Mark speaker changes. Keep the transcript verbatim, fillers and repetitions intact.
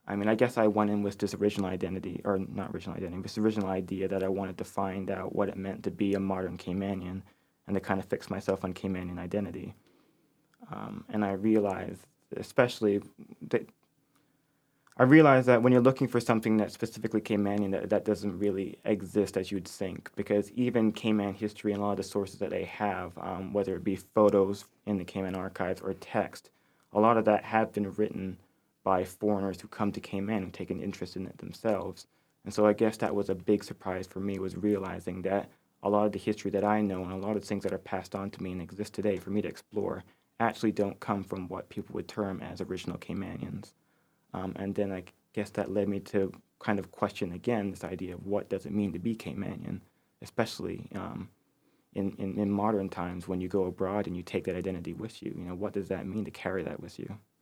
Speaker 1: I mean, I guess I went in with this original identity, or not original identity, this original idea that I wanted to find out what it meant to be a modern Caymanian and to kind of fix myself on Caymanian identity. Um, and I realized, especially, that I realized that when you're looking for something that's specifically Caymanian, that, that doesn't really exist as you'd think, because even Cayman history and a lot of the sources that they have, um, whether it be photos in the Cayman archives or text, a lot of that have been written by foreigners who come to Cayman and take an interest in it themselves. And so I guess that was a big surprise for me, was realizing that a lot of the history that I know and a lot of things that are passed on to me and exist today for me to explore actually don't come from what people would term as original Caymanians. Um, and then I guess that led me to kind of question again this idea of what does it mean to be Caymanian, especially um, in, in, in modern times when you go abroad and you take that identity with you. You know, what does that mean to carry that with you?